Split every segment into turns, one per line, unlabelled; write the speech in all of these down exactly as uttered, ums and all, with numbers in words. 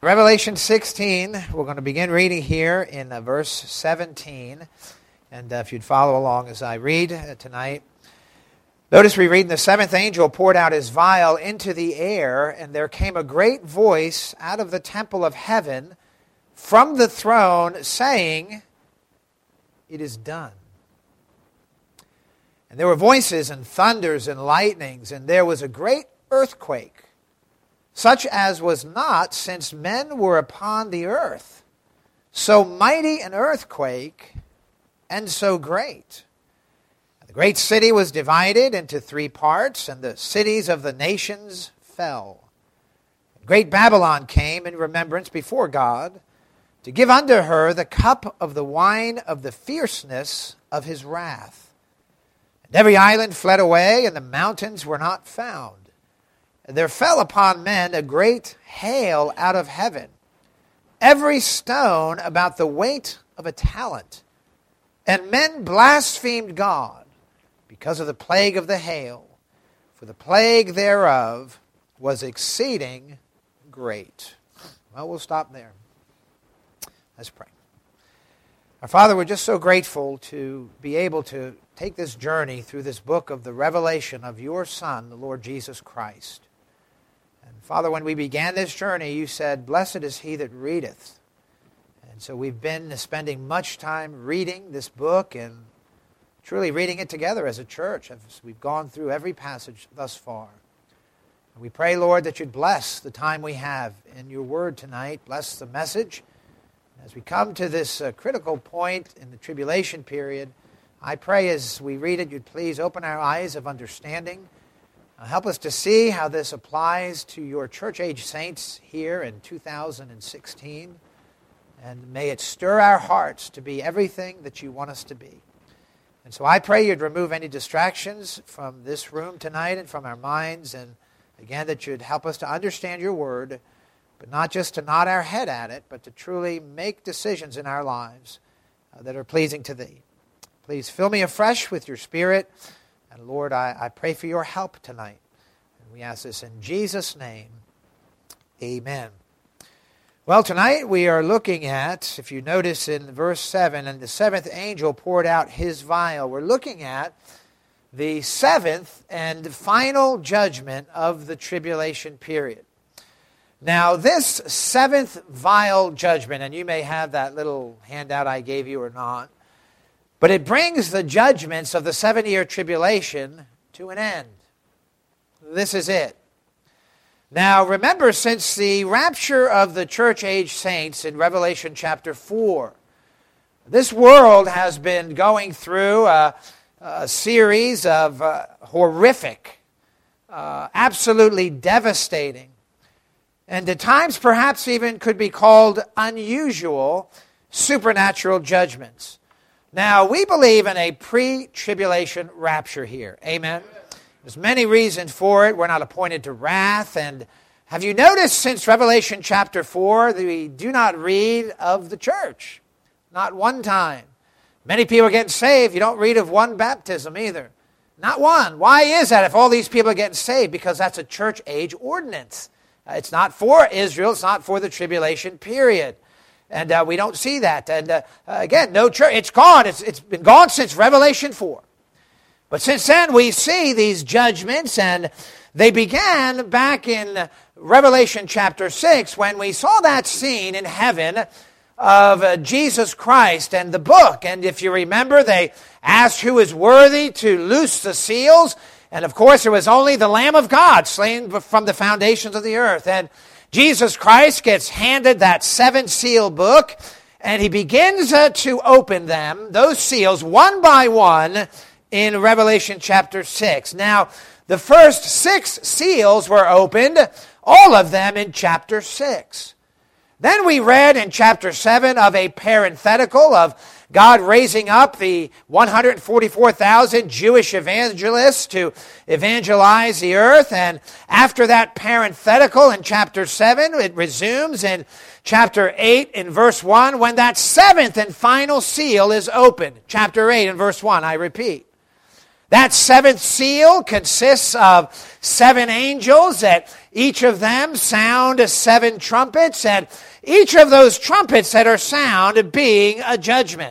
Revelation sixteen, we're going to begin reading here in uh, verse seventeen. And uh, if you'd follow along as I read uh, tonight. Notice we read, "And the seventh angel poured out his vial into the air, and there came a great voice out of the temple of heaven from the throne, saying, 'It is done.' And there were voices and thunders and lightnings, and there was a great earthquake, such as was not since men were upon the earth. So mighty an earthquake, and so great. And the great city was divided into three parts, and the cities of the nations fell. And great Babylon came in remembrance before God, to give unto her the cup of the wine of the fierceness of his wrath. And every island fled away, and the mountains were not found. And there fell upon men a great hail out of heaven, every stone about the weight of a talent. And men blasphemed God because of the plague of the hail, for the plague thereof was exceeding great." Well, we'll stop there. Let's pray. Our Father, we're just so grateful to be able to take this journey through this book of the revelation of your Son, the Lord Jesus Christ. And Father, when we began this journey, you said, "Blessed is he that readeth." And so we've been spending much time reading this book and truly reading it together as a church as we've gone through every passage thus far. And we pray, Lord, that you'd bless the time we have in your word tonight. Bless the message. As we come to this uh, critical point in the tribulation period, I pray as we read it, you'd please open our eyes of understanding. Uh, help us to see how this applies to your church-age saints here in two thousand sixteen. And may it stir our hearts to be everything that you want us to be. And so I pray you'd remove any distractions from this room tonight and from our minds. And again, that you'd help us to understand your word, but not just to nod our head at it, but to truly make decisions in our lives uh, that are pleasing to thee. Please fill me afresh with your Spirit. And Lord, I, I pray for your help tonight. And we ask this in Jesus' name. Amen. Well, tonight we are looking at, if you notice in verse seven, "And the seventh angel poured out his vial." We're looking at the seventh and final judgment of the tribulation period. Now, this seventh vial judgment, and you may have that little handout I gave you or not, but it brings the judgments of the seven-year tribulation to an end. This is it. Now, remember, since the rapture of the church-age saints in Revelation chapter four, this world has been going through a, a series of uh, horrific, uh, absolutely devastating, and at times perhaps even could be called unusual supernatural judgments. Now, we believe in a pre-tribulation rapture here. Amen? There's many reasons for it. We're not appointed to wrath. And have you noticed since Revelation chapter four that we do not read of the church? Not one time. Many people are getting saved. You don't read of one baptism either. Not one. Why is that if all these people are getting saved? Because that's a church age ordinance. Uh, it's not for Israel. It's not for the tribulation period. And uh, we don't see that. And uh, again, no church. It's gone. It's, it's been gone since Revelation four. But since then, we see these judgments, and they began back in Revelation chapter six when we saw that scene in heaven of uh, Jesus Christ and the book. And if you remember, they asked who is worthy to loose the seals. And of course, it was only the Lamb of God slain from the foundations of the earth. And Jesus Christ gets handed that seven-seal book, and he begins uh, to open them, those seals, one by one, in Revelation chapter six. Now, the first six seals were opened, all of them in chapter six. Then we read in chapter seven of a parenthetical of God raising up the one hundred forty-four thousand Jewish evangelists to evangelize the earth. And after that parenthetical in chapter seven, it resumes in chapter eight in verse one when that seventh and final seal is opened. Chapter eight in verse one, I repeat. That seventh seal consists of seven angels, that each of them sound seven trumpets, and each of those trumpets that are sound being a judgment.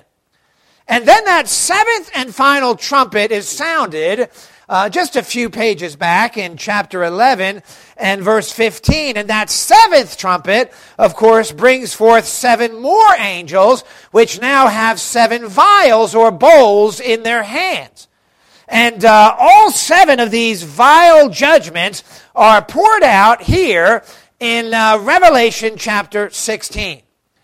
And then that seventh and final trumpet is sounded uh, just a few pages back in chapter eleven and verse fifteen. And that seventh trumpet, of course, brings forth seven more angels, which now have seven vials or bowls in their hands. And uh, all seven of these vial judgments are poured out here in uh, Revelation chapter sixteen.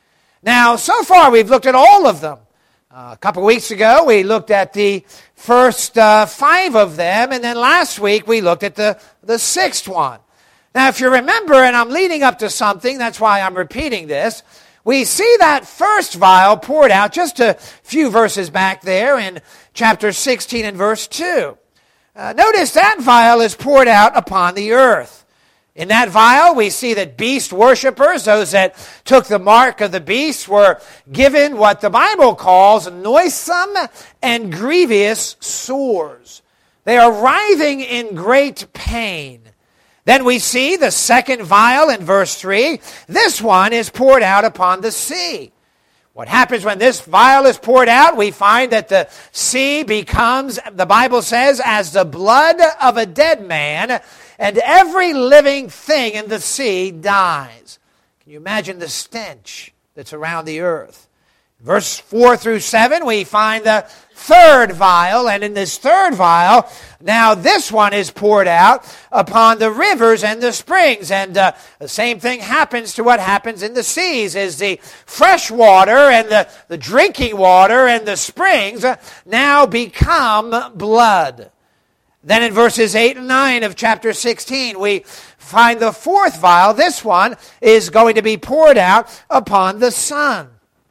Now, so far we've looked at all of them. Uh, a couple weeks ago we looked at the first uh, five of them, and then last week we looked at the, the sixth one. Now, if you remember, and I'm leading up to something, that's why I'm repeating this, we see that first vial poured out just a few verses back there in chapter sixteen and verse two. Uh, notice that vial is poured out upon the earth. In that vial, we see that beast worshipers, those that took the mark of the beast, were given what the Bible calls noisome and grievous sores. They are writhing in great pain. Then we see the second vial in verse three. This one is poured out upon the sea. What happens when this vial is poured out? We find that the sea becomes, the Bible says, as the blood of a dead man, and every living thing in the sea dies. Can you imagine the stench that's around the earth? Verse four through seven, we find the third vial, and in this third vial, now this one is poured out upon the rivers and the springs, and uh, the same thing happens to what happens in the seas, is the fresh water and the, the drinking water and the springs now become blood. Then in verses eight and nine of chapter sixteen, we find the fourth vial. This one is going to be poured out upon the sun.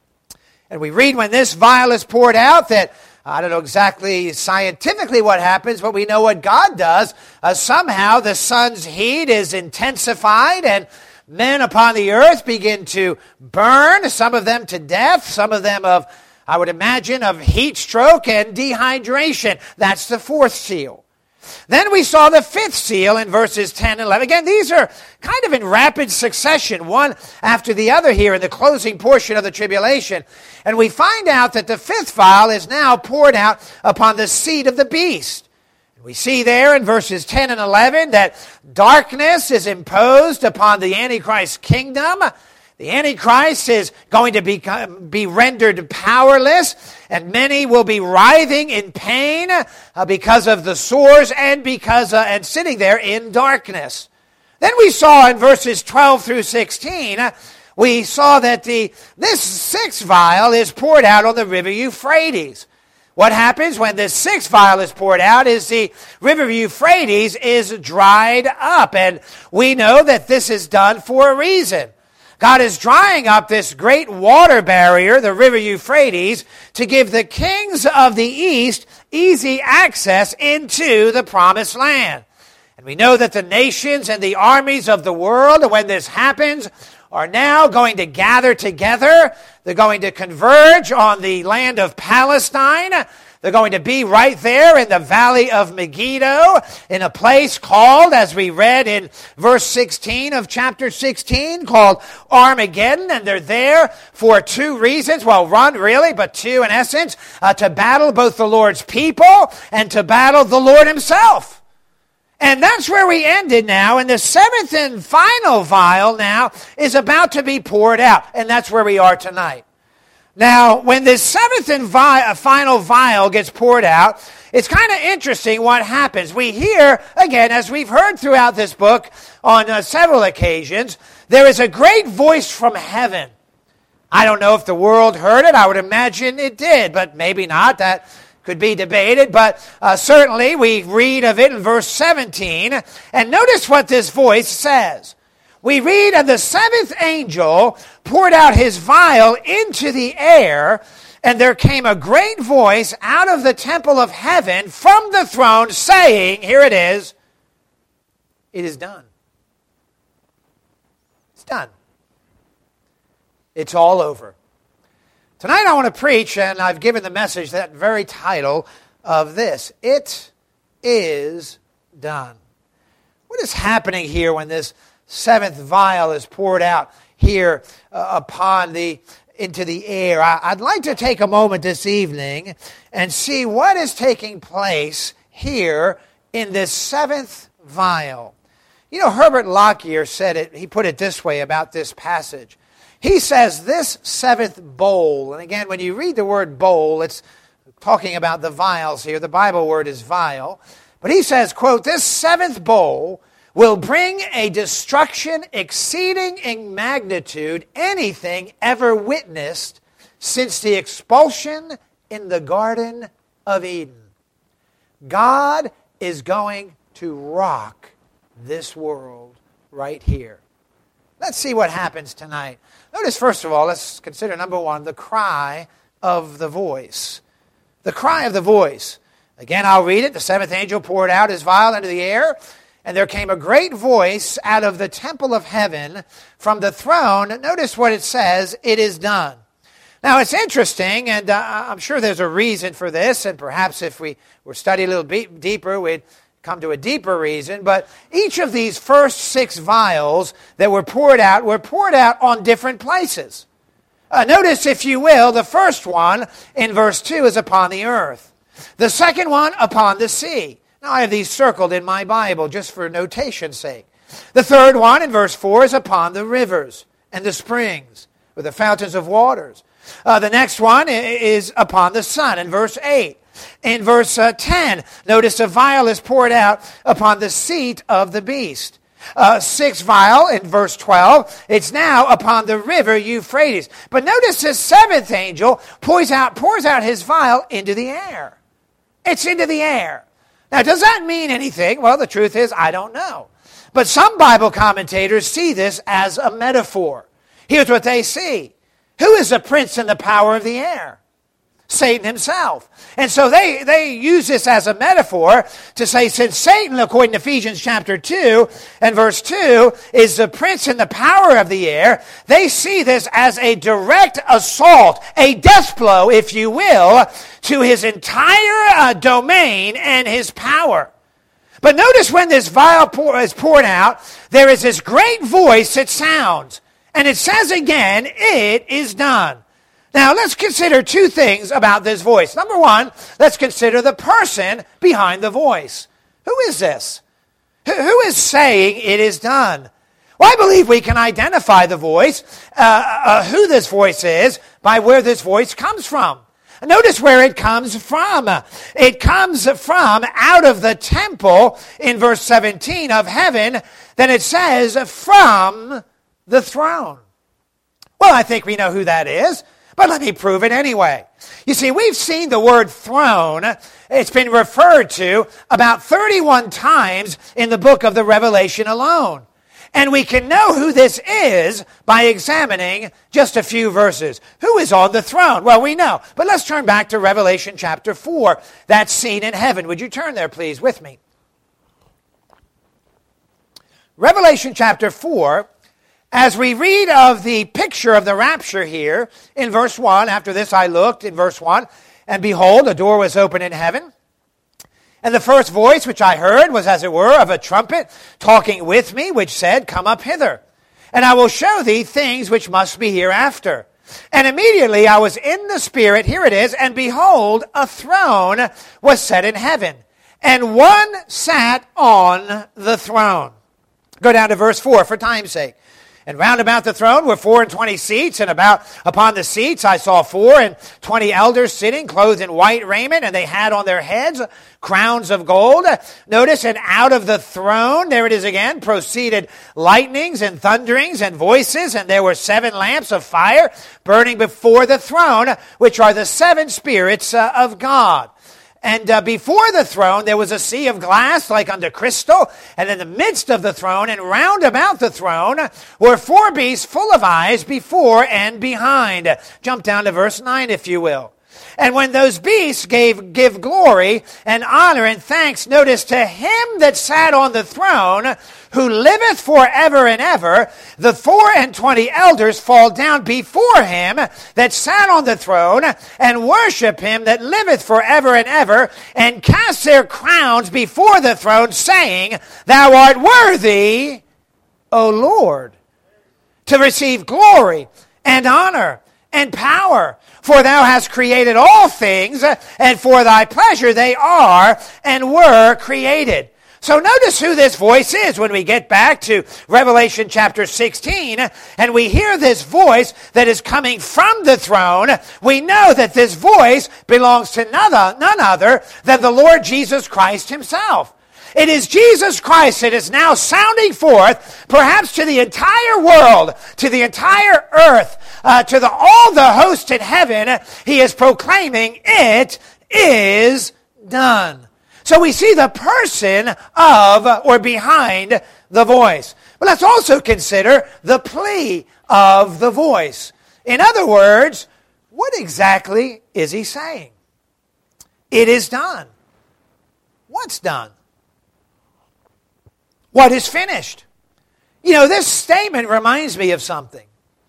And we read when this vial is poured out that, I don't know exactly scientifically what happens, but we know what God does. Uh, somehow the sun's heat is intensified and men upon the earth begin to burn, some of them to death, some of them of, I would imagine, of heat stroke and dehydration. That's the fourth seal. Then we saw the fifth seal in verses ten and eleven. Again, these are kind of in rapid succession, one after the other here in the closing portion of the tribulation. And we find out that the fifth vial is now poured out upon the seat of the beast. And we see there in verses ten and eleven that darkness is imposed upon the Antichrist kingdom. The Antichrist is going to become, be rendered powerless, and many will be writhing in pain uh, because of the sores and because uh, and sitting there in darkness. Then we saw in verses twelve through sixteen, uh, we saw that the this sixth vial is poured out on the river Euphrates. What happens when this sixth vial is poured out is the river Euphrates is dried up, and we know that this is done for a reason. God is drying up this great water barrier, the river Euphrates, to give the kings of the east easy access into the promised land. And we know that the nations and the armies of the world, when this happens, are now going to gather together. They're going to converge on the land of Palestine. They're going to be right there in the valley of Megiddo, in a place called, as we read in verse sixteen of chapter sixteen, called Armageddon. And they're there for two reasons. Well, one really, but two in essence, uh, to battle both the Lord's people and to battle the Lord himself. And that's where we ended now. And the seventh and final vial now is about to be poured out. And that's where we are tonight. Now, when this seventh and vi- final vial gets poured out, it's kind of interesting what happens. We hear, again, as we've heard throughout this book on uh, several occasions, there is a great voice from heaven. I don't know if the world heard it. I would imagine it did, but maybe not. That could be debated, but uh, certainly we read of it in verse seventeen. And notice what this voice says. We read, and the seventh angel poured out his vial into the air, and there came a great voice out of the temple of heaven from the throne saying, here it is, it is done. It's done. It's all over. Tonight I want to preach, and I've given the message that very title of this, It is done. What is happening here when this seventh vial is poured out here uh, upon the into the air? I, I'd like to take a moment this evening and see what is taking place here in this seventh vial. You know, Herbert Lockyer said it, he put it this way about this passage. He says this seventh bowl, and again, when you read the word bowl, it's talking about the vials here. The Bible word is vial. But he says, quote, this seventh bowl will bring a destruction exceeding in magnitude anything ever witnessed since the expulsion in the Garden of Eden. God is going to rock this world right here. Let's see what happens tonight. Notice, first of all, let's consider number one, the cry of the voice. The cry of the voice. Again, I'll read it. The seventh angel poured out his vial into the air, and there came a great voice out of the temple of heaven from the throne. Notice what it says, it is done. Now, it's interesting, and uh, I'm sure there's a reason for this, and perhaps if we were studying a little be- deeper, we'd come to a deeper reason. But each of these first six vials that were poured out were poured out on different places. Uh, notice, if you will, the first one in verse two is upon the earth. The second one upon the sea. Now, I have these circled in my Bible just for notation's sake. The third one in verse four is upon the rivers and the springs, or the fountains of waters. Uh, the next one is upon the sun in verse eight. In verse uh, ten, notice a vial is poured out upon the seat of the beast. Uh, sixth vial in verse twelve, it's now upon the river Euphrates. But notice the seventh angel pours out, pours out his vial into the air. It's into the air. Now, does that mean anything? Well, the truth is, I don't know. But some Bible commentators see this as a metaphor. Here's what they see. Who is the prince in the power of the air? Satan himself. And so they, they use this as a metaphor to say, since Satan, according to Ephesians chapter two and verse two, is the prince in the power of the air, they see this as a direct assault, a death blow, if you will, to his entire uh, domain and his power. But notice when this vial pour, is poured out, there is this great voice that sounds. And it says again, it is done. Now, let's consider two things about this voice. Number one, let's consider the person behind the voice. Who is this? Who is saying it is done? Well, I believe we can identify the voice, uh, uh, who this voice is, by where this voice comes from. Notice where it comes from. It comes from out of the temple in verse seventeen of heaven. Then it says, from the throne. Well, I think we know who that is. But let me prove it anyway. You see, we've seen the word throne. It's been referred to about thirty-one times in the book of the Revelation alone. And we can know who this is by examining just a few verses. Who is on the throne? Well, we know. But let's turn back to Revelation chapter four. That scene in heaven. Would you turn there, please, with me? Revelation chapter four. As we read of the picture of the rapture here, in verse one, after this I looked, in verse one, and behold, a door was opened in heaven. And the first voice which I heard was as it were of a trumpet talking with me, which said, come up hither, and I will show thee things which must be hereafter. And immediately I was in the Spirit, here it is, and behold, a throne was set in heaven, and one sat on the throne. Go down to verse four for time's sake. And round about the throne were four and twenty seats, and about upon the seats I saw four and twenty elders sitting, clothed in white raiment, and they had on their heads crowns of gold. Notice, and out of the throne, there it is again, proceeded lightnings and thunderings and voices, and there were seven lamps of fire burning before the throne, which are the seven spirits uh, of God. And uh, before the throne there was a sea of glass like unto crystal, and in the midst of the throne and round about the throne were four beasts full of eyes before and behind. Jump down to verse nine, if you will. And when those beasts gave give glory and honor and thanks, notice, to him that sat on the throne, who liveth forever and ever, the four and twenty elders fall down before him that sat on the throne, and worship him that liveth forever and ever, and cast their crowns before the throne, saying, Thou art worthy, O Lord, to receive glory and honor and power. For thou hast created all things, and for thy pleasure they are and were created. So notice who this voice is when we get back to Revelation chapter sixteen, and we hear this voice that is coming from the throne. We know that this voice belongs to none other than the Lord Jesus Christ himself. It is Jesus Christ that is now sounding forth, perhaps to the entire world, to the entire earth, uh, to the, all the hosts in heaven. He is proclaiming, it is done. So we see the person of or behind the voice. But let's also consider the plea of the voice. In other words, what exactly is he saying? It is done. What's done? What is finished? You know, this statement reminds me of something.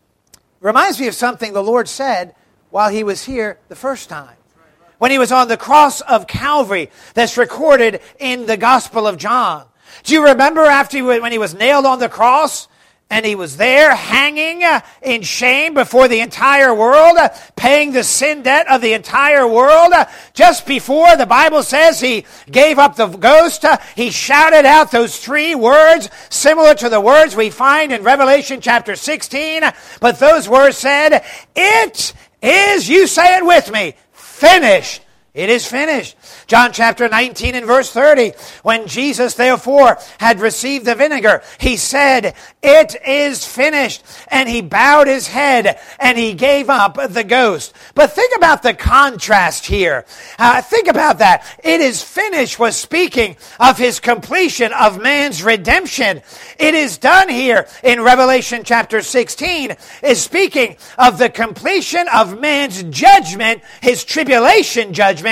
Reminds me of something the Lord said while he was here the first time. When he was on the cross of Calvary, that's recorded in the Gospel of John. Do you remember after he, when he was nailed on the cross? And he was there hanging in shame before the entire world, paying the sin debt of the entire world. Just before, the Bible says, he gave up the ghost. He shouted out those three words, similar to the words we find in Revelation chapter sixteen. But those words said, it is, you say it with me, finished. It is finished. John chapter nineteen and verse thirty. When Jesus therefore had received the vinegar, he said, it is finished. And he bowed his head and he gave up the ghost. But think about the contrast here. Uh, think about that. It is finished was speaking of his completion of man's redemption. It is done here in Revelation chapter sixteen is speaking of the completion of man's judgment, his tribulation judgment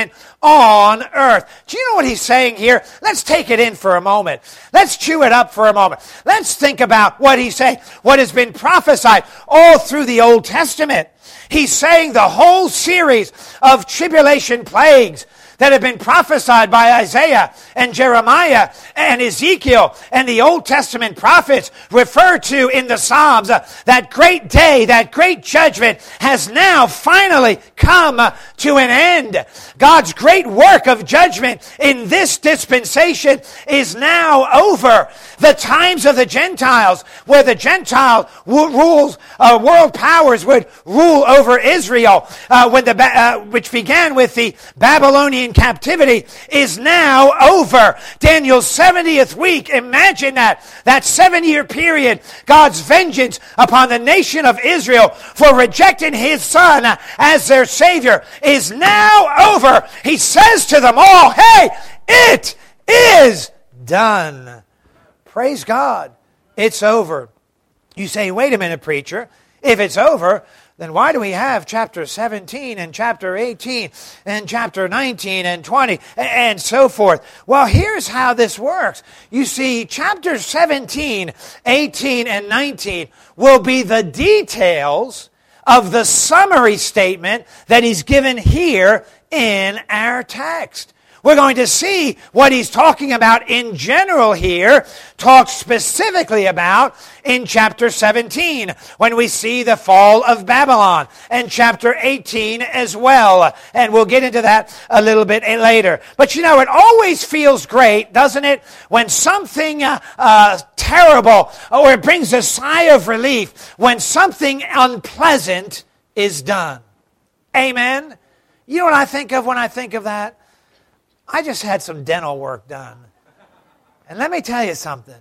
on earth. Do you know what he's saying here? Let's take it in for a moment. Let's chew it up for a moment. Let's think about what he's saying, what has been prophesied all through the Old Testament. He's saying the whole series of tribulation plagues that have been prophesied by Isaiah and Jeremiah and Ezekiel and the Old Testament prophets referred to in the Psalms. Uh, that great day, that great judgment has now finally come uh, to an end. God's great work of judgment in this dispensation is now over. The times of the Gentiles, where the Gentile w- rules, uh, world powers would rule over Israel, uh, when the ba- uh, which began with the Babylonian captivity, is now over. Daniel's seventieth week, imagine that, that seven-year period, God's vengeance upon the nation of Israel for rejecting his son as their Savior is now over. He says to them all, hey, it is done. Praise God. It's over. You say, wait a minute, preacher. If it's over, then why do we have chapter seventeen and chapter eighteen and chapter nineteen and twenty and so forth? Well, here's how this works. You see, chapter seventeen, eighteen, and nineteen will be the details of the summary statement that he's given here in our text. We're going to see what he's talking about in general here, talked specifically about in chapter seventeen, when we see the fall of Babylon, and chapter eighteen as well. And we'll get into that a little bit later. But you know, it always feels great, doesn't it, when something uh, uh, terrible, or it brings a sigh of relief, when something unpleasant is done. Amen? You know what I think of when I think of that? I just had some dental work done. And let me tell you something.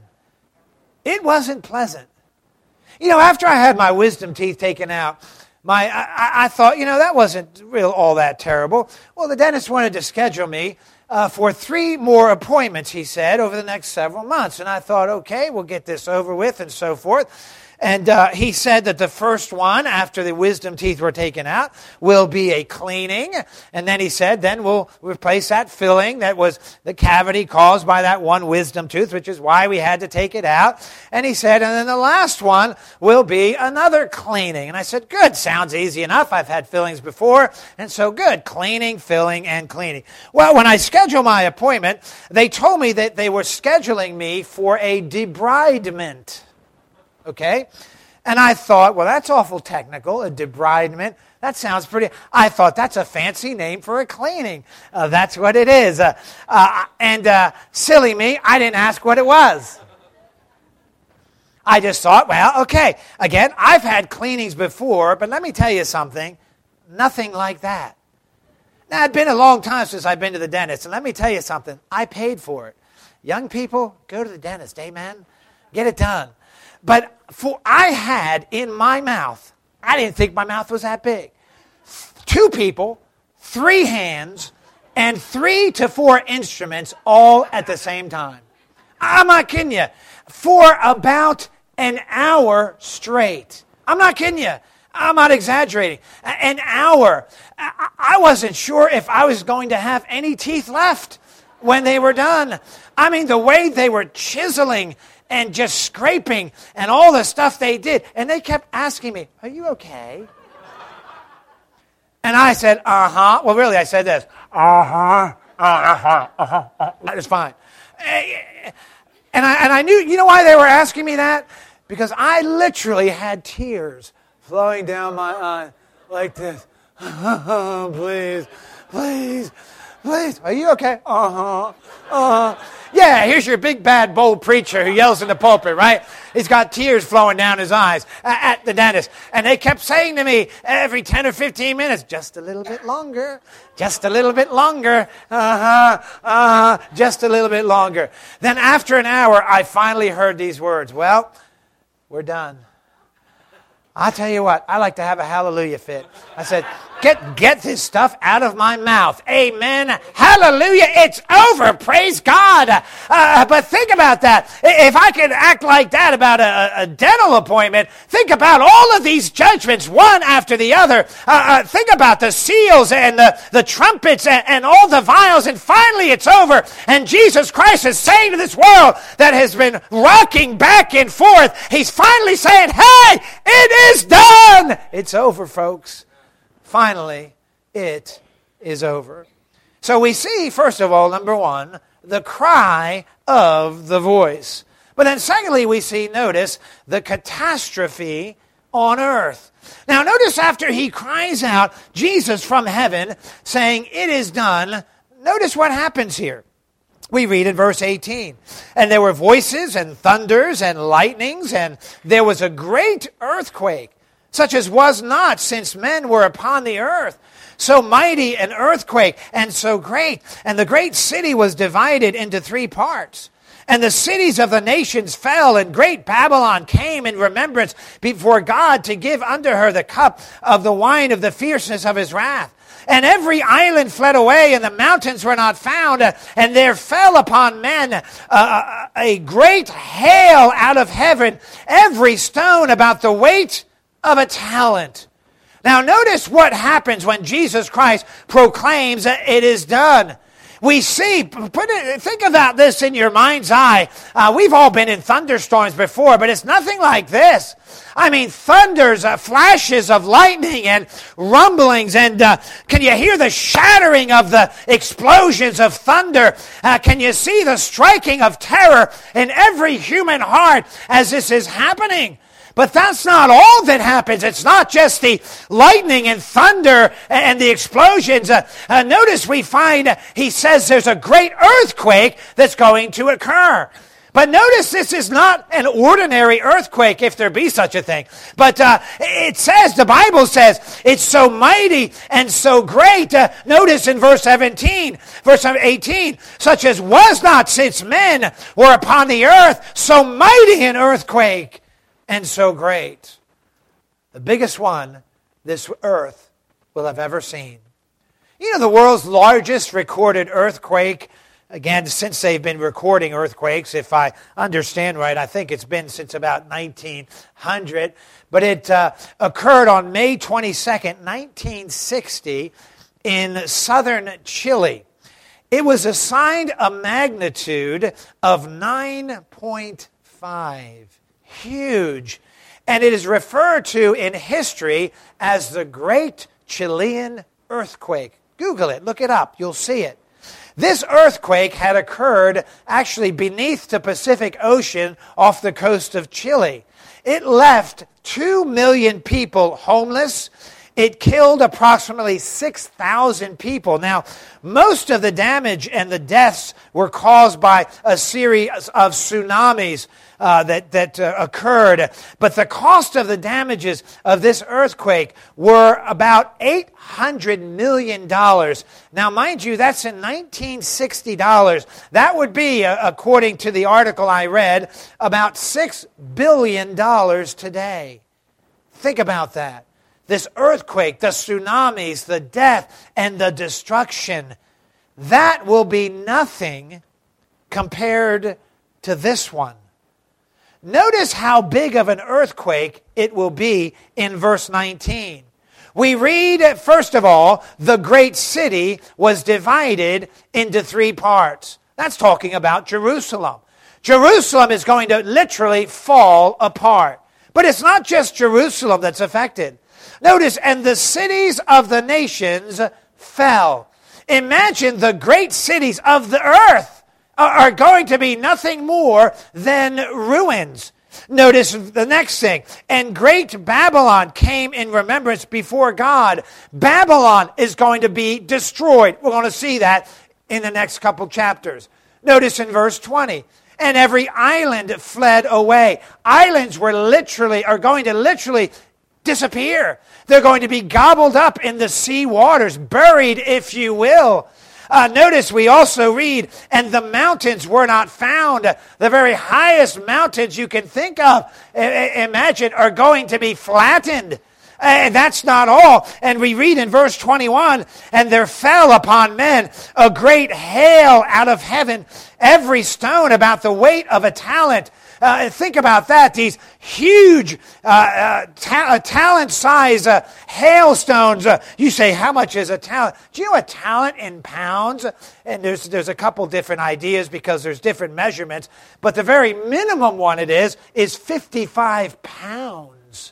It wasn't pleasant. You know, after I had my wisdom teeth taken out, my I, I thought, you know, that wasn't real all that terrible. Well, the dentist wanted to schedule me uh, for three more appointments, he said, over the next several months. And I thought, okay, we'll get this over with and so forth. And uh, he said that the first one, after the wisdom teeth were taken out, will be a cleaning. And then he said, then we'll replace that filling that was the cavity caused by that one wisdom tooth, which is why we had to take it out. And he said, and then the last one will be another cleaning. And I said, good, sounds easy enough. I've had fillings before. And so good, cleaning, filling, and cleaning. Well, when I scheduled my appointment, they told me that they were scheduling me for a debridement. Okay? And I thought, well, that's awful technical, a debridement. That sounds pretty... I thought that's a fancy name for a cleaning. Uh, that's what it is. Uh, uh, and uh, silly me, I didn't ask what it was. I just thought, well, okay. Again, I've had cleanings before, but let me tell you something. Nothing like that. Now, it's been a long time since I've been to the dentist, and let me tell you something. I paid for it. Young people, go to the dentist, amen? Get it done. But for I had in my mouth, I didn't think my mouth was that big. Two people, three hands, and three to four instruments all at the same time. I'm not kidding you. For about an hour straight. I'm not kidding you. I'm not exaggerating. An hour. I wasn't sure if I was going to have any teeth left when they were done. I mean, the way they were chiseling and just scraping and all the stuff they did. And they kept asking me, are you okay? And I said, uh-huh. Well, really, I said this. Uh-huh. Uh-huh. Uh-huh. Uh-huh. That is fine. And I, and I knew, you know why they were asking me that? Because I literally had tears flowing down my eye like this. Oh, please, please, please. Are you okay? Uh-huh. Uh-huh. Yeah, here's your big, bad, bold preacher who yells in the pulpit, right? He's got tears flowing down his eyes at the dentist. And they kept saying to me every ten or fifteen minutes, just a little bit longer, just a little bit longer, uh-huh, uh-huh, just a little bit longer. Then after an hour, I finally heard these words, well, we're done. I'll tell you what, I like to have a hallelujah fit. I said, get get this stuff out of my mouth. Amen. Hallelujah. It's over. Praise God. Uh, but think about that. If I could act like that about a, a dental appointment, think about all of these judgments, one after the other. Uh, uh, think about the seals and the, the trumpets and, and all the vials. And finally it's over. And Jesus Christ is saying to this world that has been rocking back and forth, he's finally saying, hey, it is It's done. It's over, folks. Finally, it is over. So we see, first of all, number one, the cry of the voice. But then secondly, we see, notice, the catastrophe on earth. Now, notice after he cries out, Jesus from heaven, saying, it is done, notice what happens here. We read in verse eighteen, and there were voices and thunders and lightnings, and there was a great earthquake, such as was not since men were upon the earth. So mighty an earthquake, and so great. And the great city was divided into three parts. And the cities of the nations fell, and great Babylon came in remembrance before God to give unto her the cup of the wine of the fierceness of his wrath. And every island fled away, and the mountains were not found. And there fell upon men uh, a great hail out of heaven, every stone about the weight of a talent. Now notice what happens when Jesus Christ proclaims that it is done. We see, put it, think about this in your mind's eye. Uh, we've all been in thunderstorms before, but it's nothing like this. I mean, thunders, uh, flashes of lightning and rumblings, and uh, can you hear the shattering of the explosions of thunder? Uh, can you see the striking of terror in every human heart as this is happening? But that's not all that happens. It's not just the lightning and thunder and the explosions. Uh, uh, notice we find, uh, he says there's a great earthquake that's going to occur. But notice this is not an ordinary earthquake, if there be such a thing. But uh, it says, the Bible says, it's so mighty and so great. Uh, notice in verse seventeen, verse eighteen, such as was not since men were upon the earth, so mighty an earthquake. And so great. The biggest one this earth will have ever seen. You know, the world's largest recorded earthquake Again, since they've been recording earthquakes, if I understand right, I think it's been since about nineteen hundred. But it uh, occurred on May twenty-second, nineteen sixty, in southern Chile. It was assigned a magnitude of nine point five. Huge. And it is referred to in history as the Great Chilean Earthquake. Google it. Look it up. You'll see it. This earthquake had occurred actually beneath the Pacific Ocean off the coast of Chile. It left two million people homeless. It killed approximately six thousand people. Now, most of the damage and the deaths were caused by a series of tsunamis uh, that, that uh, occurred. But the cost of the damages of this earthquake were about eight hundred million dollars. Now, mind you, that's in nineteen sixty dollars. That would be, uh, according to the article I read, about six billion dollars today. Think about that. This earthquake, the tsunamis, the death, and the destruction, that will be nothing compared to this one. Notice how big of an earthquake it will be in verse nineteen. We read, first of all, the great city was divided into three parts. That's talking about Jerusalem. Jerusalem is going to literally fall apart. But it's not just Jerusalem that's affected. Notice, and the cities of the nations fell. Imagine the great cities of the earth are going to be nothing more than ruins. Notice the next thing. And great Babylon came in remembrance before God. Babylon is going to be destroyed. We're going to see that in the next couple chapters. Notice in verse twenty. And every island fled away. Islands were literally, are going to literally disappear. They're going to be gobbled up in the sea waters, buried, if you will. Uh, notice we also read, and the mountains were not found. The very highest mountains you can think of, I- imagine, are going to be flattened. And that's not all. And we read in verse twenty-one, and there fell upon men a great hail out of heaven, every stone about the weight of a talent. Uh, think about that. These huge uh, uh, ta- talent-size uh, hailstones. Uh, you say, how much is a talent? Do you know a talent in pounds? And there's there's a couple different ideas because there's different measurements. But the very minimum one it is, is fifty-five pounds.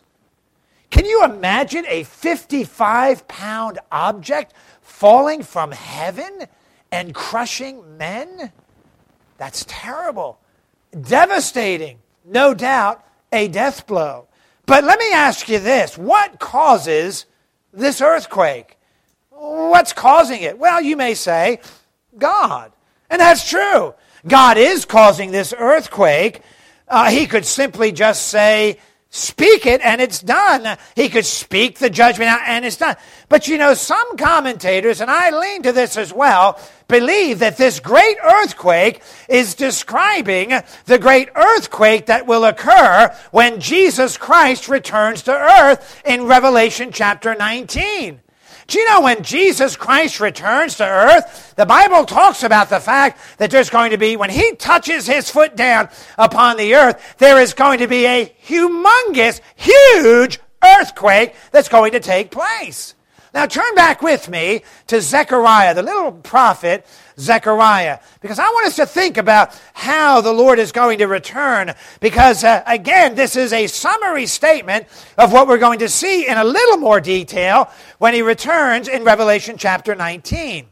Can you imagine a fifty-five pound object falling from heaven and crushing men? That's terrible. Devastating. No doubt a death blow. But let me ask you this. What causes this earthquake? What's causing it? Well, you may say, God. And that's true. God is causing this earthquake. Uh, he could simply just say, speak it and it's done. He could speak the judgment out and it's done. But you know, some commentators, and I lean to this as well, believe that this great earthquake is describing the great earthquake that will occur when Jesus Christ returns to earth in Revelation chapter nineteen. Do you know when Jesus Christ returns to earth, the Bible talks about the fact that there's going to be, when he touches his foot down upon the earth, there is going to be a humongous, huge earthquake that's going to take place. Now turn back with me to Zechariah, the little prophet Zechariah, because I want us to think about how the Lord is going to return, because uh, again, this is a summary statement of what we're going to see in a little more detail when he returns in Revelation chapter nineteen.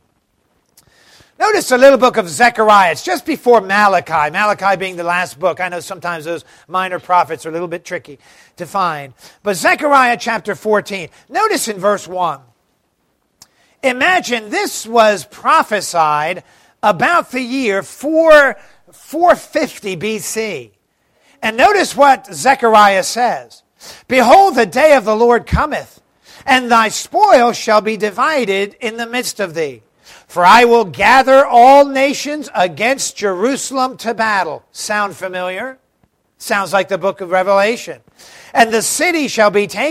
Notice the little book of Zechariah. It's just before Malachi. Malachi being the last book. I know sometimes those minor prophets are a little bit tricky to find. But Zechariah chapter fourteen. Notice in verse one. Imagine this was prophesied about the year four fifty B C. And notice what Zechariah says. Behold, the day of the Lord cometh, and thy spoil shall be divided in the midst of thee. For I will gather all nations against Jerusalem to battle. Sound familiar? Sounds like the book of Revelation. And the city shall be taken,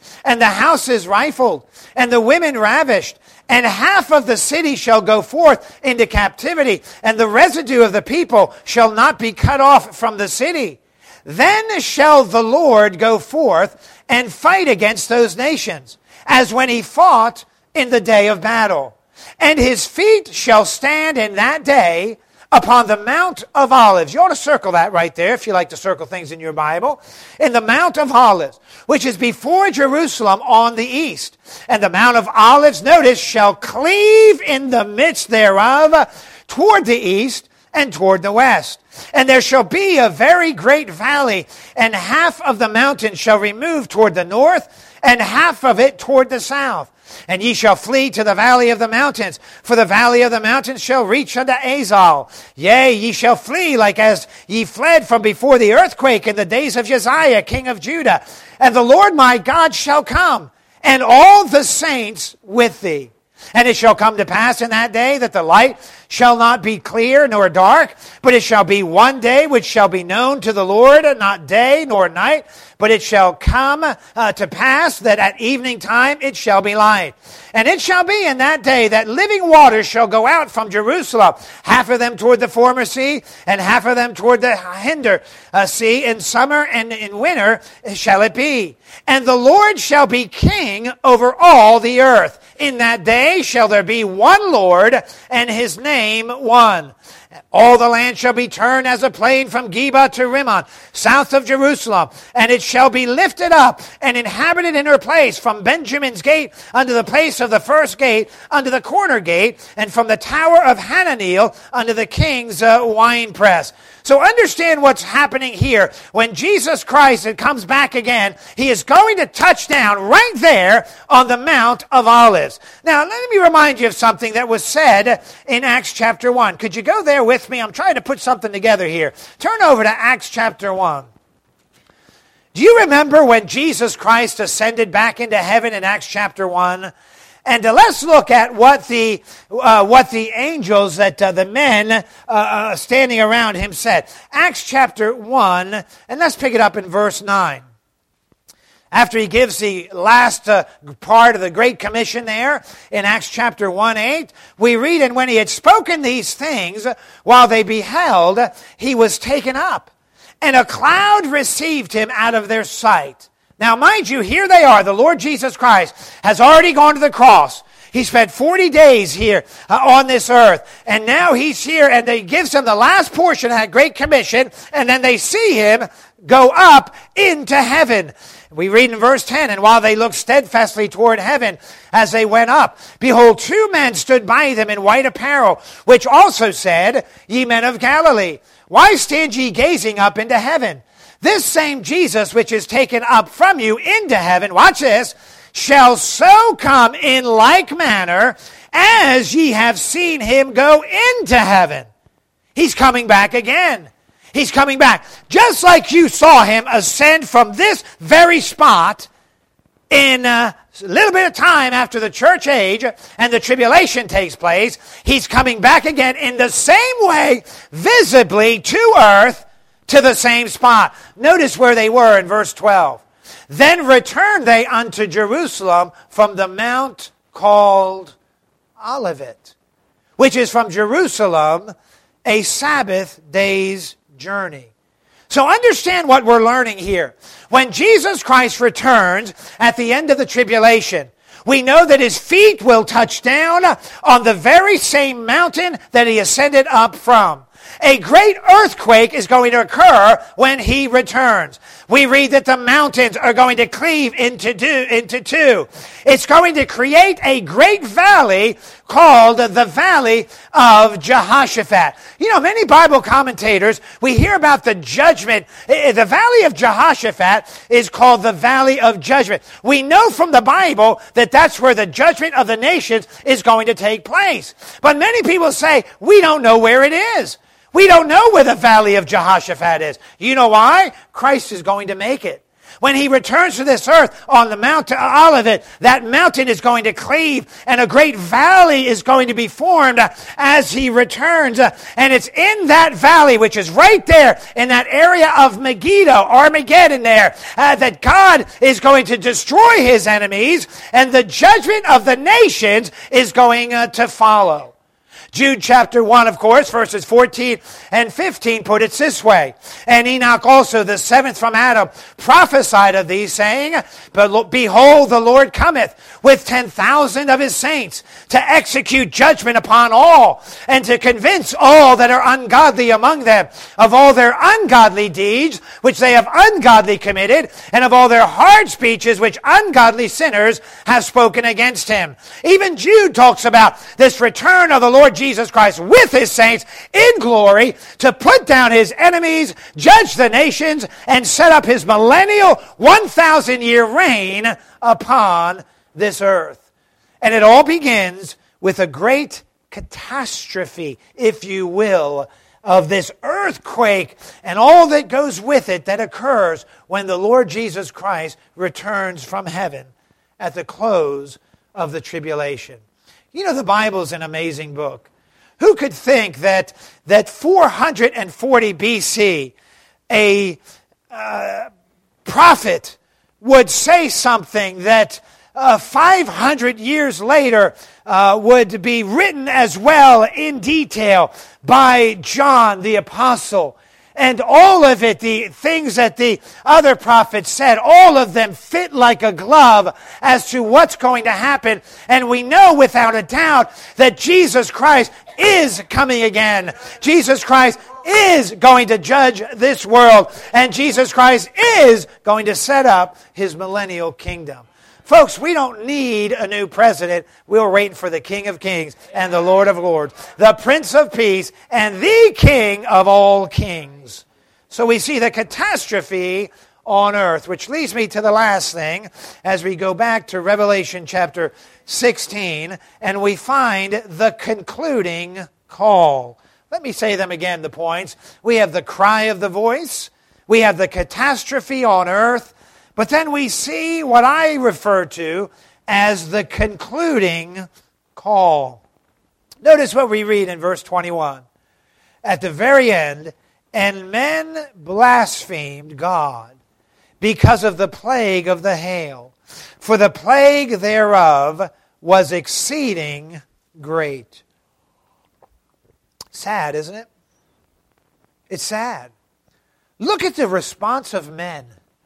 and the houses rifled, and the women ravished. And half of the city shall go forth into captivity, and the residue of the people shall not be cut off from the city. Then shall the Lord go forth and fight against those nations, as when he fought in the day of battle. And his feet shall stand in that day upon the Mount of Olives. You ought to circle that right there if you like to circle things in your Bible. In the Mount of Olives, which is before Jerusalem on the east. And the Mount of Olives, notice, shall cleave in the midst thereof toward the east and toward the west. And there shall be a very great valley, and half of the mountain shall remove toward the north, and half of it toward the south. And ye shall flee to the valley of the mountains, for the valley of the mountains shall reach unto Azal. Yea, ye shall flee like as ye fled from before the earthquake in the days of Josiah, king of Judah. And the Lord my God shall come, and all the saints with thee. And it shall come to pass in that day that the light shall not be clear nor dark, but it shall be one day which shall be known to the Lord, not day nor night, but it shall come uh, to pass that at evening time it shall be light. And it shall be in that day that living waters shall go out from Jerusalem, half of them toward the former sea, and half of them toward the hinder uh, sea. In summer and in winter shall it be. And the Lord shall be king over all the earth. In that day shall there be one Lord, and his name one. All the land shall be turned as a plain from Geba to Rimmon, south of Jerusalem. And it shall be lifted up and inhabited in her place, from Benjamin's gate unto the place of the first gate, unto the corner gate, and from the tower of Hananeel unto the king's uh, winepress. So understand what's happening here. When Jesus Christ comes back again, he is going to touch down right there on the Mount of Olives. Now, let me remind you of something that was said in Acts chapter one. Could you go there with me? I'm trying to put something together here. Turn over to Acts chapter one. Do you remember when Jesus Christ ascended back into heaven in Acts chapter one? And uh, let's look at what the uh, what the angels, that uh, the men uh, uh, standing around him said. Acts chapter one, and let's pick it up in verse nine. After he gives the last uh, part of the Great Commission there in Acts chapter one eight, we read, and when he had spoken these things, while they beheld, he was taken up, and a cloud received him out of their sight. Now, mind you, here they are. The Lord Jesus Christ has already gone to the cross. He spent forty days here uh, on this earth. And now he's here, and they gives him the last portion of that Great Commission, and then they see him go up into heaven. We read in verse ten, and while they looked steadfastly toward heaven as they went up, behold, two men stood by them in white apparel, which also said, Ye men of Galilee, why stand ye gazing up into heaven? This same Jesus which is taken up from you into heaven, watch this, shall so come in like manner as ye have seen him go into heaven. He's coming back again. He's coming back. Just like you saw him ascend from this very spot in a little bit of time after the church age and the tribulation takes place, he's coming back again in the same way, visibly to earth, to the same spot. Notice where they were in verse twelve. Then returned they unto Jerusalem from the mount called Olivet, which is from Jerusalem a Sabbath day's journey. So understand what we're learning here. When Jesus Christ returns at the end of the tribulation, we know that his feet will touch down on the very same mountain that he ascended up from. A great earthquake is going to occur when he returns. We read that the mountains are going to cleave into two, into two. It's going to create a great valley called the Valley of Jehoshaphat. You know, many Bible commentators, we hear about the judgment. The Valley of Jehoshaphat is called the Valley of Judgment. We know from the Bible that that's where the judgment of the nations is going to take place. But many people say, we don't know where it is. We don't know where the Valley of Jehoshaphat is. You know why? Christ is going to make it. When he returns to this earth on the Mount Olivet, that mountain is going to cleave and a great valley is going to be formed as he returns. And it's in that valley, which is right there in that area of Megiddo, Armageddon there, uh, that God is going to destroy his enemies and the judgment of the nations is going uh, to follow. Jude chapter one, of course, verses fourteen and fifteen put it this way. And Enoch also, the seventh from Adam, prophesied of these, saying, Behold, the Lord cometh with ten thousand of his saints to execute judgment upon all, and to convince all that are ungodly among them of all their ungodly deeds, which they have ungodly committed, and of all their hard speeches, which ungodly sinners have spoken against him. Even Jude talks about this return of the Lord Jesus Christ with his saints in glory to put down his enemies, judge the nations, and set up his millennial one thousand year reign upon this earth. And it all begins with a great catastrophe, if you will, of this earthquake and all that goes with it that occurs when the Lord Jesus Christ returns from heaven at the close of the tribulation. You know, the Bible is an amazing book. Who could think that that four hundred forty B C, a uh, prophet would say something that uh, five hundred years later uh, would be written as well in detail by John the Apostle? And all of it, the things that the other prophets said, all of them fit like a glove as to what's going to happen. And we know without a doubt that Jesus Christ is coming again. Jesus Christ is going to judge this world. And Jesus Christ is going to set up his millennial kingdom. Folks, we don't need a new president. We're waiting for the King of Kings and the Lord of Lords, the Prince of Peace, and the King of all kings. So we see the catastrophe on earth, which leads me to the last thing as we go back to Revelation chapter sixteen, and we find the concluding call. Let me say them again, the points. We have the cry of the voice. We have the catastrophe on earth. But then we see what I refer to as the concluding call. Notice what we read in verse twenty-one. At the very end, and men blasphemed God because of the plague of the hail, for the plague thereof was exceeding great. Sad, isn't it? It's sad. Look at the response of men.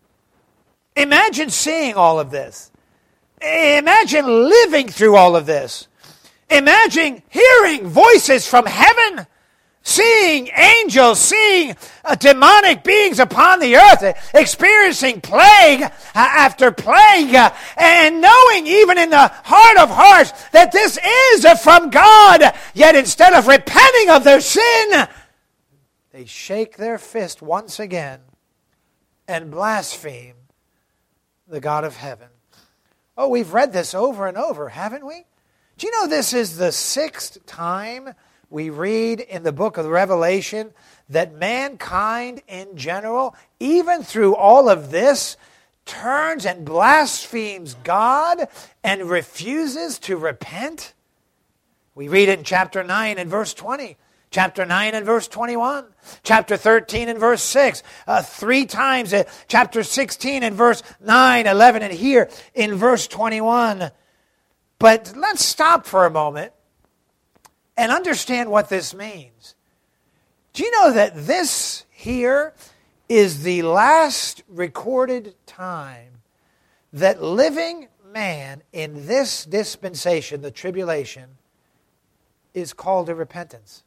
Imagine seeing all of this. Imagine living through all of this. Imagine hearing voices from heaven, seeing angels, seeing uh, demonic beings upon the earth, experiencing plague uh, after plague, uh, and knowing even in the heart of hearts that this is uh, from God. Yet instead of repenting of their sin, they shake their fist once again and blaspheme the God of heaven. Oh, we've read this over and over, haven't we? Do you know this is the sixth time we read in the book of Revelation that mankind in general, even through all of this, turns and blasphemes God and refuses to repent? We read it in chapter nine and verse twenty. Chapter nine and verse twenty-one. Chapter thirteen and verse six. Uh, three times. Uh, chapter sixteen and verse nine, eleven, and here in verse twenty-one. But let's stop for a moment and understand what this means. Do you know that this here is the last recorded time that living man in this dispensation, the tribulation, is called to repentance?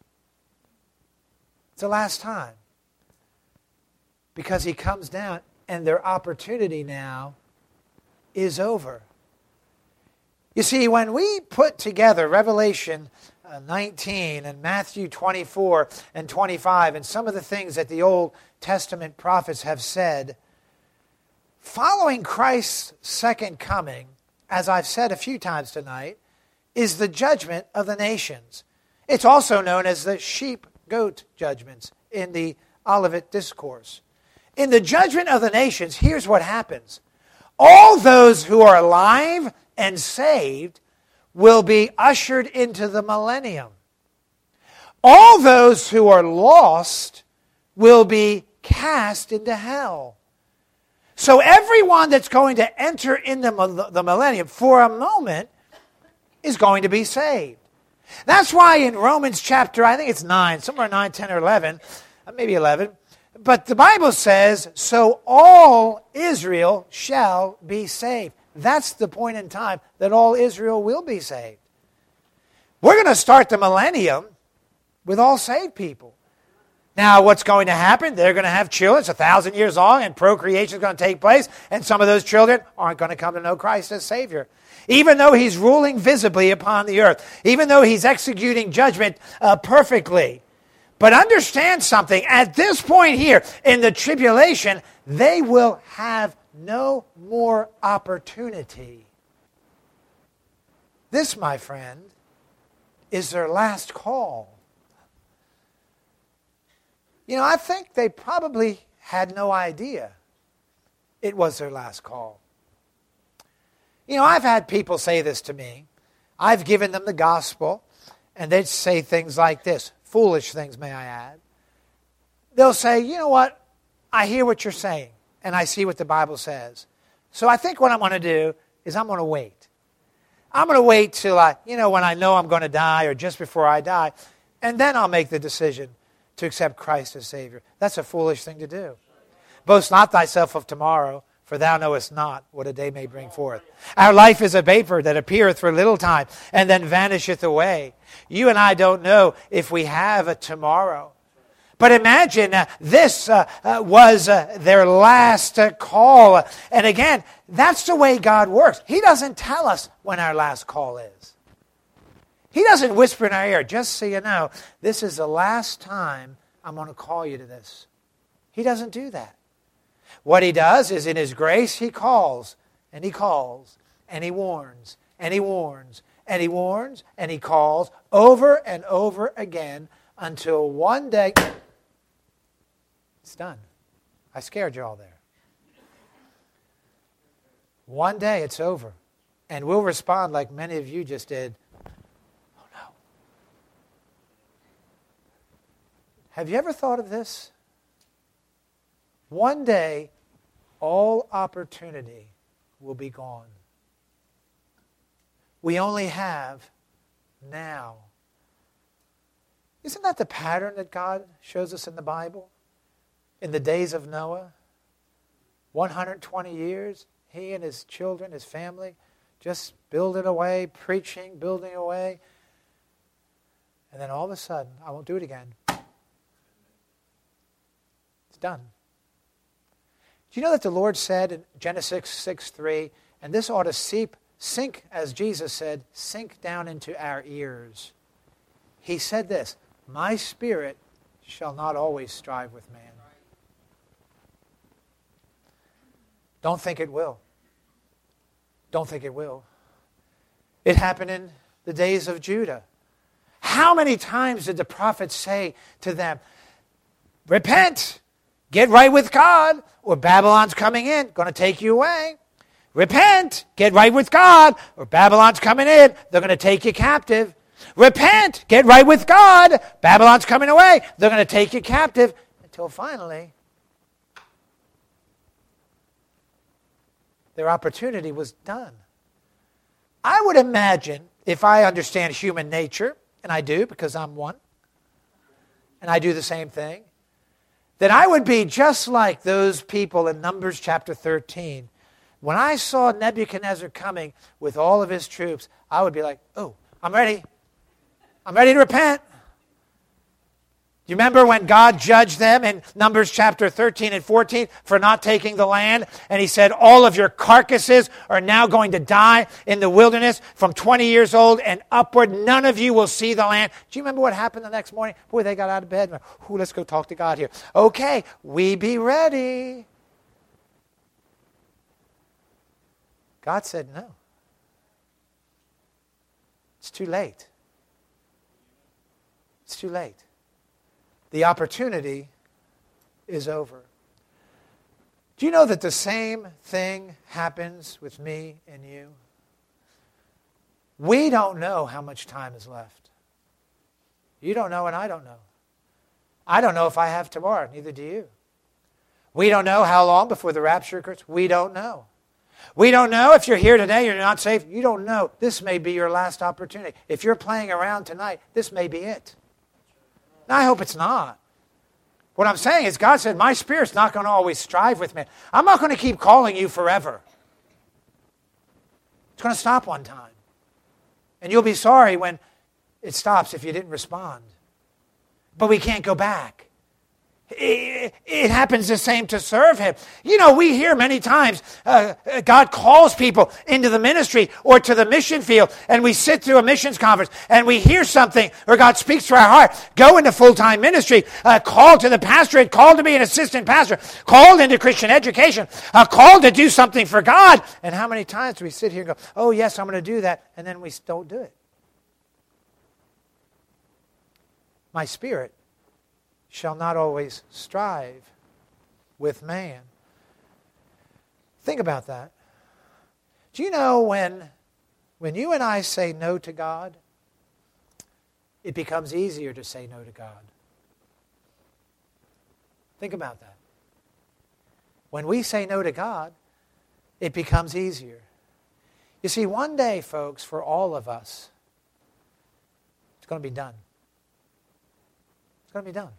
It's the last time. Because he comes down and their opportunity now is over. You see, when we put together Revelation nineteen and Matthew twenty-four and twenty-five and some of the things that the Old Testament prophets have said, following Christ's second coming, as I've said a few times tonight, is the judgment of the nations. It's also known as the sheep goat judgments in the Olivet Discourse. In the judgment of the nations, here's what happens. All those who are alive and saved will be ushered into the millennium. All those who are lost will be cast into hell. So everyone that's going to enter in the, the millennium for a moment is going to be saved. That's why in Romans chapter, I think it's nine, somewhere nine, ten, or eleven, maybe eleven, but the Bible says, so all Israel shall be saved. That's the point in time that all Israel will be saved. We're going to start the millennium with all saved people. Now, what's going to happen? They're going to have children. It's a thousand years long, and procreation is going to take place, and some of those children aren't going to come to know Christ as Savior. Even though He's ruling visibly upon the earth, even though He's executing judgment uh, perfectly. But understand something. At this point here, in the tribulation, they will have no more opportunity. This, my friend, is their last call. You know, I think they probably had no idea it was their last call. You know, I've had people say this to me. I've given them the gospel, and they'd say things like this, foolish things, may I add. They'll say, you know what, I hear what you're saying, and I see what the Bible says. So I think what I'm going to do is I'm going to wait. I'm going to wait till I, you know, when I know I'm going to die or just before I die, and then I'll make the decision to accept Christ as Savior. That's a foolish thing to do. Boast not thyself of tomorrow, for thou knowest not what a day may bring forth. Our life is a vapor that appeareth for a little time and then vanisheth away. You and I don't know if we have a tomorrow. But imagine uh, this uh, uh, was uh, their last uh, call. And again, that's the way God works. He doesn't tell us when our last call is. He doesn't whisper in our ear, just so you know, this is the last time I'm going to call you to this. He doesn't do that. What He does is in His grace, He calls, and He calls, and He warns, and He warns, and He warns, and He calls over and over again until one day, it's done. I scared you all there. One day it's over, and we'll respond like many of you just did. Have you ever thought of this? One day, all opportunity will be gone. We only have now. Isn't that the pattern that God shows us in the Bible? In the days of Noah, one hundred twenty years, he and his children, his family, just building away, preaching, building away. And then all of a sudden, I won't do it again. Done. Do you know that the Lord said in Genesis six three, and this ought to seep, sink, as Jesus said, sink down into our ears. He said this, my spirit shall not always strive with man. Don't think it will. Don't think it will. It happened in the days of Judah. How many times did the prophets say to them, repent! Get right with God, or Babylon's coming in, going to take you away. Repent, get right with God, or Babylon's coming in, they're going to take you captive. Repent, get right with God, Babylon's coming away, they're going to take you captive. Until finally, their opportunity was done. I would imagine, if I understand human nature, and I do because I'm one, and I do the same thing, that I would be just like those people in Numbers chapter thirteen. When I saw Nebuchadnezzar coming with all of his troops, I would be like, oh, I'm ready. I'm ready to repent. Do you remember when God judged them in Numbers chapter thirteen and fourteen for not taking the land? And He said, all of your carcasses are now going to die in the wilderness from twenty years old and upward. None of you will see the land. Do you remember what happened the next morning? Boy, they got out of bed. Ooh, let's go talk to God here. Okay, we be ready. God said no. It's too late. It's too late. The opportunity is over. Do you know that the same thing happens with me and you? We don't know how much time is left. You don't know and I don't know. I don't know if I have tomorrow, neither do you. We don't know how long before the rapture occurs. We don't know. We don't know if you're here today, you're not saved. You don't know. This may be your last opportunity. If you're playing around tonight, this may be it. Now, I hope it's not. What I'm saying is God said, my Spirit's not going to always strive with me. I'm not going to keep calling you forever. It's going to stop one time. And you'll be sorry when it stops if you didn't respond. But we can't go back. It, it happens the same to serve Him. You know, we hear many times uh, God calls people into the ministry or to the mission field, and we sit through a missions conference and we hear something, or God speaks to our heart. Go into full-time ministry, uh, called to the pastorate, called to be an assistant pastor, called into Christian education, uh, called to do something for God. And how many times do we sit here and go, oh yes, I'm going to do that, and then we don't do it? My spirit shall not always strive with man. Think about that. Do you know when, when you and I say no to God, it becomes easier to say no to God? Think about that. When we say no to God, it becomes easier. You see, one day, folks, for all of us, it's going to be done. It's going to be done.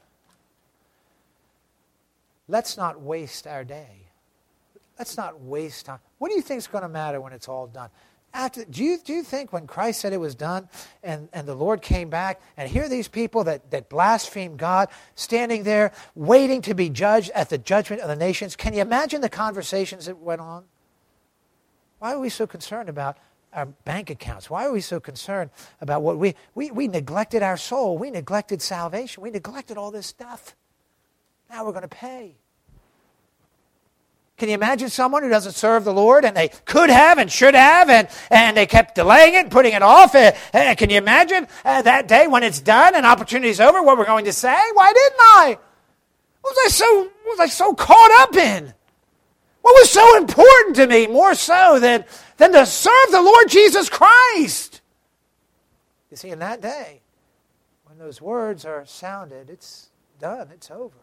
Let's not waste our day. Let's not waste time. What do you think is going to matter when it's all done? After, do you do you think when Christ said it was done and, and the Lord came back, and here are these people that, that blaspheme God standing there waiting to be judged at the judgment of the nations? Can you imagine the conversations that went on? Why are we so concerned about our bank accounts? Why are we so concerned about what we, we, we neglected our soul. We neglected salvation. We neglected all this stuff. Now we're going to pay. Can you imagine someone who doesn't serve the Lord, and they could have and should have, and, and they kept delaying it, putting it off? Uh, uh, can you imagine uh, that day when it's done and opportunity's over, what we're going to say? Why didn't I? What was I so, what was I so caught up in? What was so important to me, more so than, than to serve the Lord Jesus Christ? You see, in that day, when those words are sounded, it's done, it's over.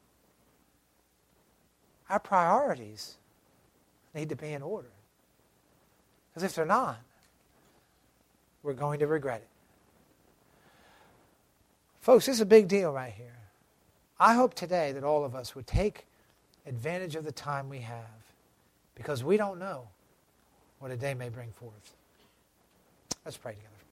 Our priorities need to be in order. Because if they're not, we're going to regret it. Folks, this is a big deal right here. I hope today that all of us would take advantage of the time we have, because we don't know what a day may bring forth. Let's pray together.